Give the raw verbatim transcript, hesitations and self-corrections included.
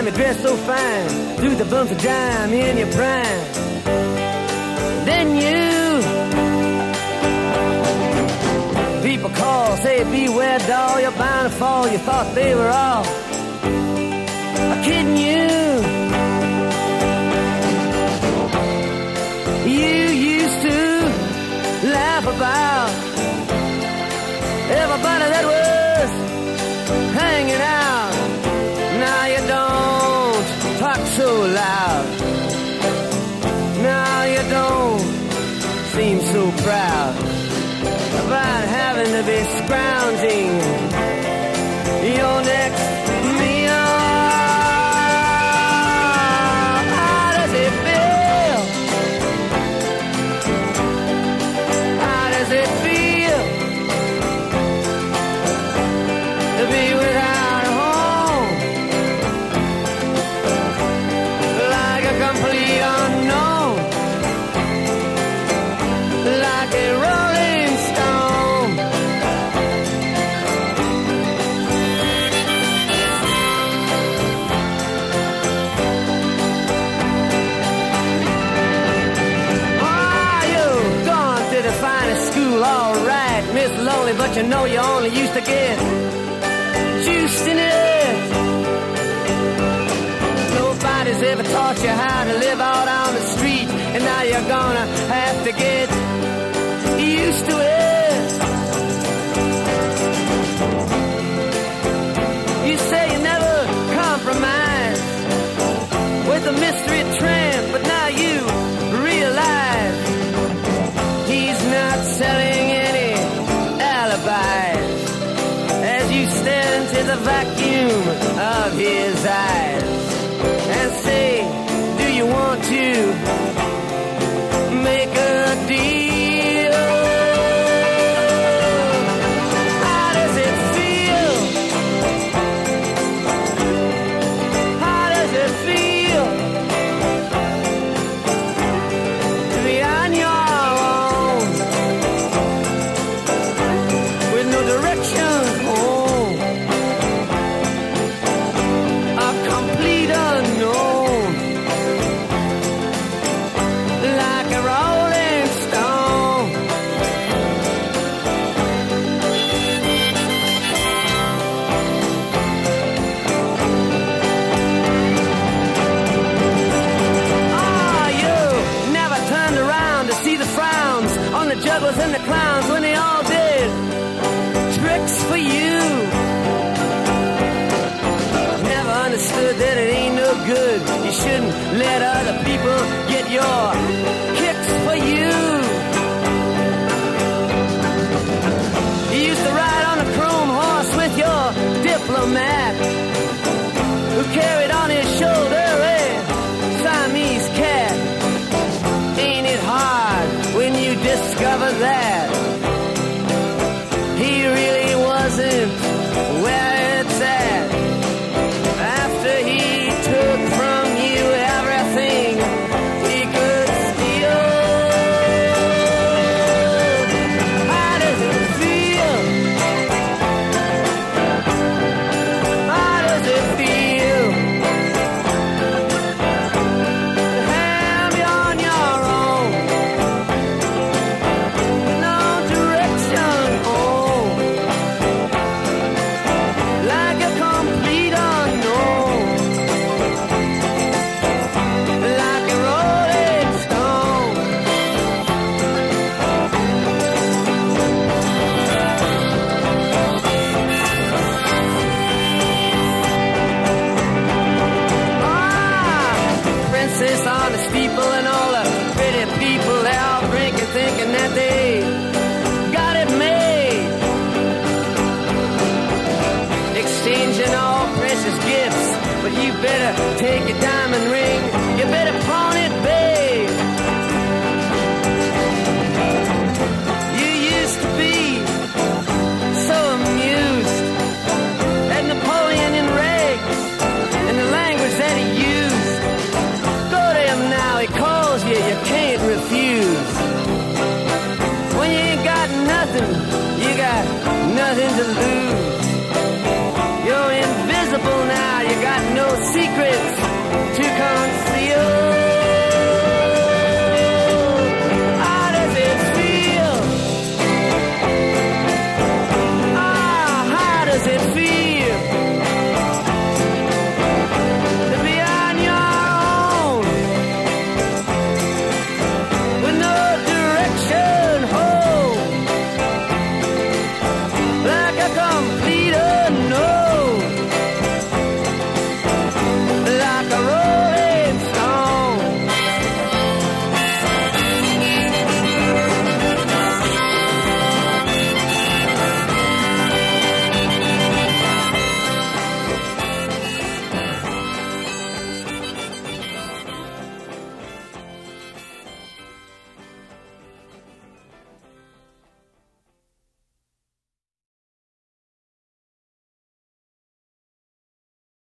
time you dress so fine, through the bumps of dime in your prime. Then you, people call, say beware doll, you're bound to fall. You thought they were all kidding you. You used to laugh about everybody that was hanging out. Now you don't talk so loud. Now you don't seem so proud about having to be scrounging your next meal. How does it feel? How does it feel to be without a home, like a complete unknown, like a rolling stone? Ah, you've gone to the finest school, all right, Miss Lonely, but you know you only used to get juiced in it. Nobody's ever taught you how to live out on the street, and now you're gonna have to get used to it. You say you never compromise with the mystery tramp, but now you realize he's not selling any alibis as you stare into the vacuum of his eyes and say, do you want to make a deal? How does it feel? How does it feel to be on your own with no direction home, a complete unknown, like a rolling stone? Ah, you never turned around to see the frowns on the jugglers and the clowns when they all did tricks for you. Never understood that it ain't no good. You shouldn't let other people get your kicks for you. You used to ride on a chrome horse with your diplomat, who carried on his shoulder a Siamese cat. Ain't it hard when you discover that he really wasn't where it's at, after he took from you everything he could steal? How does it feel? How does it feel to have you on your own, no direction home, like a complete unknown, like a rolling stone? Ah, princess on the steeple and all the pretty people, they all drinking, thinking that they got it made, exchanging all precious gifts, but you better